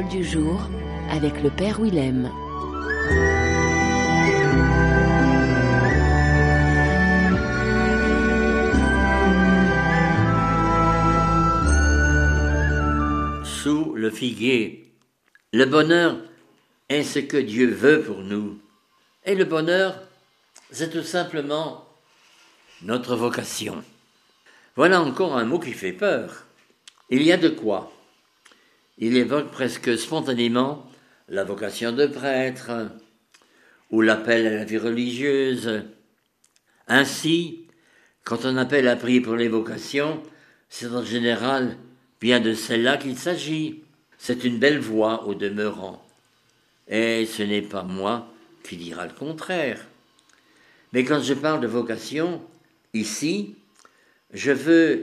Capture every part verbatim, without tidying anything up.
Parole du jour avec le Père Willem. Sous le figuier. Le bonheur est ce que Dieu veut pour nous. Et le bonheur, c'est tout simplement notre vocation. Voilà encore un mot qui fait peur. Il y a de quoi. Il évoque presque spontanément la vocation de prêtre ou l'appel à la vie religieuse. Ainsi, quand on appelle à prier pour les vocations, c'est en général bien de celle-là qu'il s'agit. C'est une belle voix au demeurant. Et ce n'est pas moi qui dira le contraire. Mais quand je parle de vocation, ici, je veux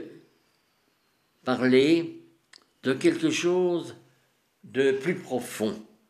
parler de quelque chose de plus profond.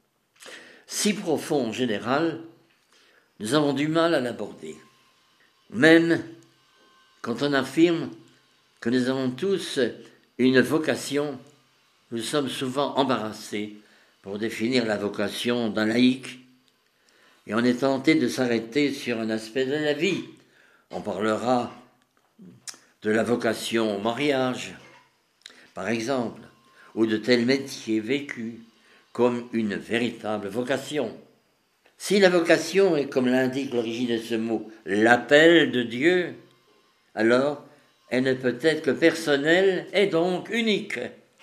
Si profond en général, nous avons du mal à l'aborder. Même quand on affirme que nous avons tous une vocation, nous sommes souvent embarrassés pour définir la vocation d'un laïc. Et on est tenté de s'arrêter sur un aspect de la vie. On parlera de la vocation au mariage, par exemple, ou de tel métier vécu comme une véritable vocation. Si la vocation est, comme l'indique l'origine de ce mot, l'appel de Dieu, alors elle ne peut être que personnelle et donc unique.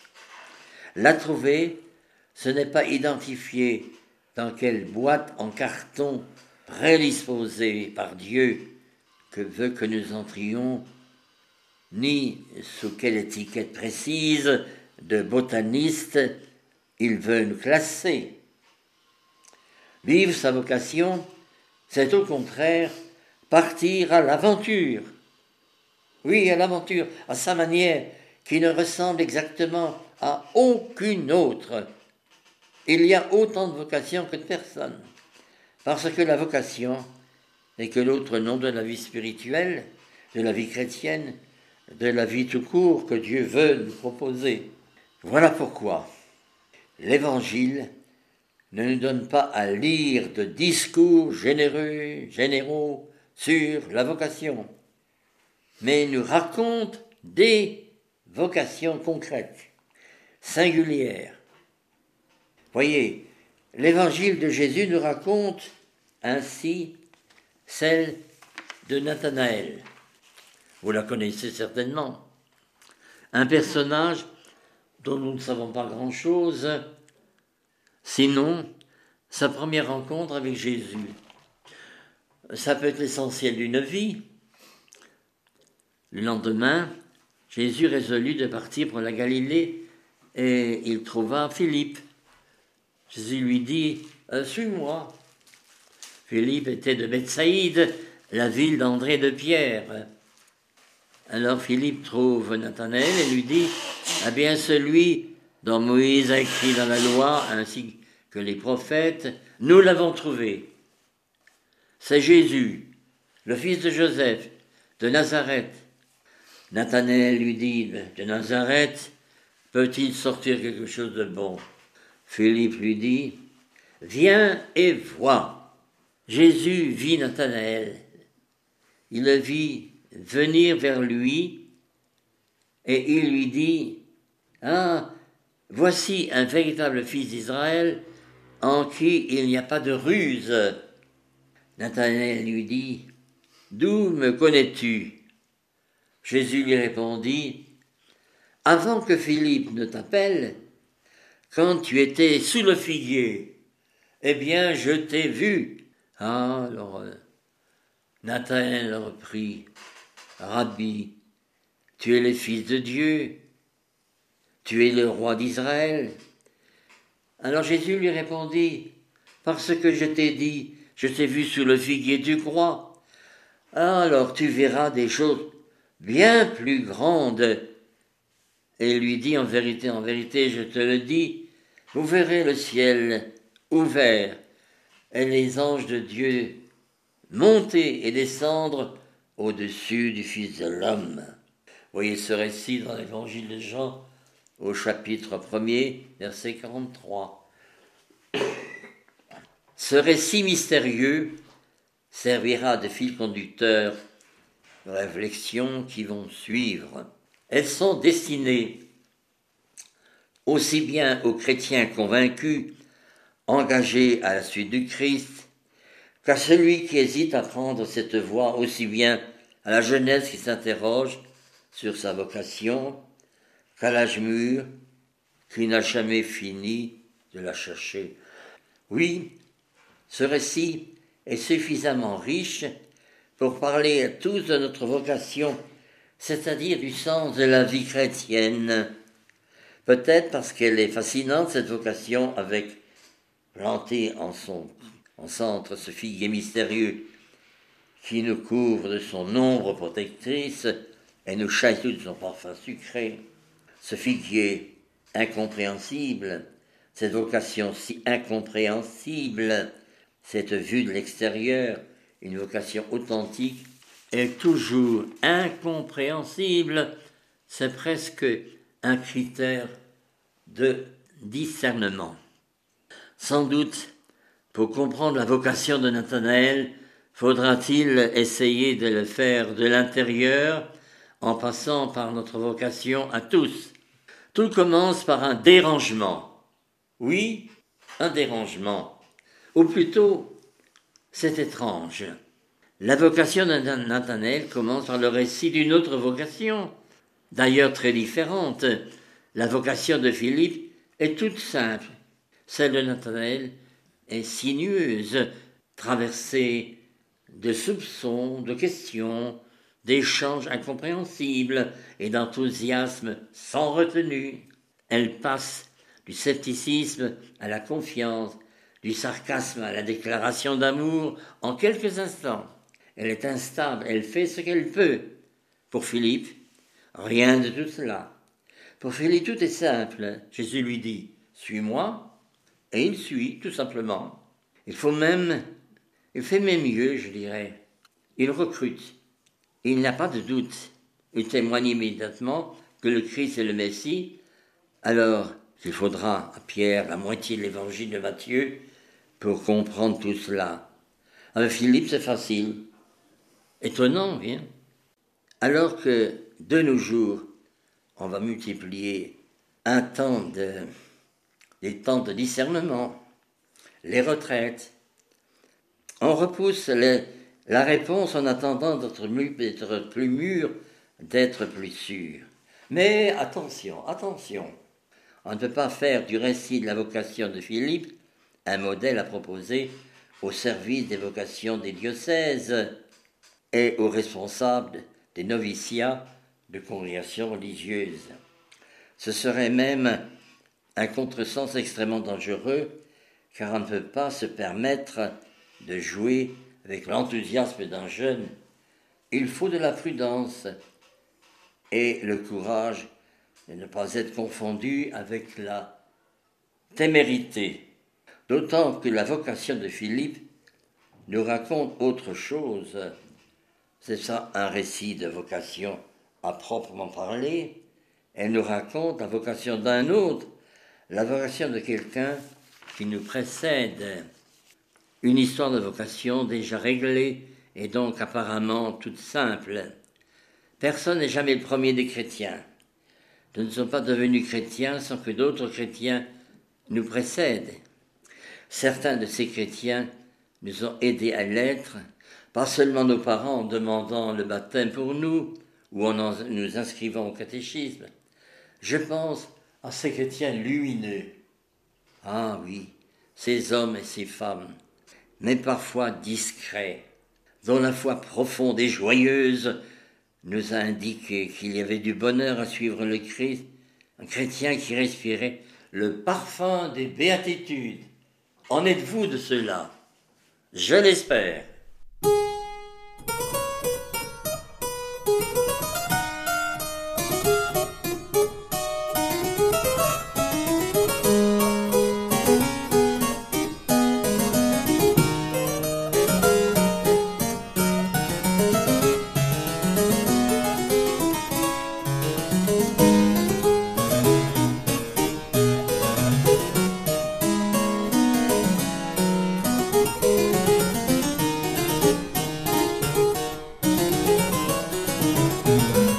La trouver, ce n'est pas identifier dans quelle boîte en carton prédisposée par Dieu que veut que nous entrions, ni sous quelle étiquette précise de botaniste il veut nous classer. Vivre sa vocation, c'est au contraire partir à l'aventure. Oui, à l'aventure, à sa manière, qui ne ressemble exactement à aucune autre. Il y a autant de vocations que de personnes, parce que la vocation n'est que l'autre nom de la vie spirituelle, de la vie chrétienne, de la vie tout court que Dieu veut nous proposer. Voilà pourquoi l'Évangile ne nous donne pas à lire de discours généreux, généraux sur la vocation, mais nous raconte des vocations concrètes, singulières. Voyez, l'Évangile de Jésus nous raconte ainsi celle de Nathanaël. Vous la connaissez certainement. Un personnage dont nous ne savons pas grand-chose, sinon sa première rencontre avec Jésus. Ça peut être l'essentiel d'une vie. Le lendemain, Jésus résolut de partir pour la Galilée et il trouva Philippe. Jésus lui dit « Suis-moi ». Philippe était de Bethsaïde, la ville d'André de Pierre. Alors Philippe trouve Nathanaël et lui dit « Eh bien, celui dont Moïse a écrit dans la loi, ainsi que les prophètes, nous l'avons trouvé. C'est Jésus, le fils de Joseph, de Nazareth. » Nathanaël lui dit « De Nazareth, peut-il sortir quelque chose de bon ?» Philippe lui dit « Viens et vois. » Jésus vit Nathanaël. Il le vit venir vers lui et il lui dit « Ah, voici un véritable fils d'Israël en qui il n'y a pas de ruse. » Nathanaël lui dit « D'où me connais-tu » Jésus lui répondit « Avant que Philippe ne t'appelle, quand tu étais sous le figuier, eh bien je t'ai vu. » Ah, alors Nathanaël reprit « Rabbi, tu es le Fils de Dieu, tu es le roi d'Israël. » Alors Jésus lui répondit « Parce que je t'ai dit, je t'ai vu sous le figuier, tu crois. Alors tu verras des choses bien plus grandes. » Et il lui dit « En vérité, en vérité, je te le dis, vous verrez le ciel ouvert et les anges de Dieu monter et descendre au-dessus du Fils de l'homme. » Voyez ce récit dans l'Évangile de Jean, au chapitre premier, verset quarante-trois. Ce récit mystérieux servira de fil conducteur aux réflexions qui vont suivre. Elles sont destinées aussi bien aux chrétiens convaincus, engagés à la suite du Christ, qu'à celui qui hésite à prendre cette voie, aussi bien à la jeunesse qui s'interroge sur sa vocation, qu'à l'âge mûr qui n'a jamais fini de la chercher. Oui, ce récit est suffisamment riche pour parler à tous de notre vocation, c'est-à-dire du sens de la vie chrétienne. Peut-être parce qu'elle est fascinante, cette vocation, avec planté en son en centre ce figuier mystérieux qui nous couvre de son ombre protectrice et nous chahute de son parfum sucré. Ce figuier incompréhensible, cette vocation si incompréhensible, cette vue de l'extérieur, une vocation authentique, est toujours incompréhensible, c'est presque un critère de discernement. Sans doute, pour comprendre la vocation de Nathanaël, faudra-t-il essayer de le faire de l'intérieur en passant par notre vocation à tous. Tout commence par un dérangement. Oui, un dérangement. Ou plutôt, c'est étrange. La vocation de Nathanaël commence par le récit d'une autre vocation, d'ailleurs très différente. La vocation de Philippe est toute simple. Celle de Nathanaël est sinueuse, traversée de soupçons, de questions, d'échanges incompréhensibles et d'enthousiasme sans retenue. Elle passe du scepticisme à la confiance, du sarcasme à la déclaration d'amour en quelques instants. Elle est instable, elle fait ce qu'elle peut. Pour Philippe, rien de tout cela. Pour Philippe, tout est simple. Jésus lui dit « Suis-moi » et il suit, tout simplement. Il faut même, il fait même mieux, je dirais. Il recrute. Il n'a pas de doute. Il témoigne immédiatement que le Christ est le Messie. Alors, il faudra à Pierre la moitié de l'évangile de Matthieu pour comprendre tout cela. Avec Philippe, c'est facile. Étonnant, bien. Alors que, de nos jours, on va multiplier un temps de, des temps de discernement, les retraites. On repousse les, la réponse en attendant d'être, d'être plus mûr, d'être plus sûr. Mais attention, attention, on ne peut pas faire du récit de la vocation de Philippe un modèle à proposer au service des vocations des diocèses et aux responsables des noviciats de congrégations religieuses. Ce serait même un contresens extrêmement dangereux, car on ne peut pas se permettre de jouer avec l'enthousiasme d'un jeune. Il faut de la prudence et le courage de ne pas être confondu avec la témérité. D'autant que la vocation de Philippe nous raconte autre chose. C'est ça un récit de vocation à proprement parler. Elle nous raconte la vocation d'un autre, la vocation de quelqu'un qui nous précède. Une histoire de vocation déjà réglée et donc apparemment toute simple. Personne n'est jamais le premier des chrétiens. Nous ne sommes pas devenus chrétiens sans que d'autres chrétiens nous précèdent. Certains de ces chrétiens nous ont aidés à l'être, pas seulement nos parents en demandant le baptême pour nous ou en nous inscrivant au catéchisme. Je pense à ces chrétiens lumineux. Ah oui, ces hommes et ces femmes, mais parfois discrets, dont la foi profonde et joyeuse nous a indiqué qu'il y avait du bonheur à suivre le Christ, un chrétien qui respirait le parfum des béatitudes. En êtes-vous de cela? Je l'espère. Thank you.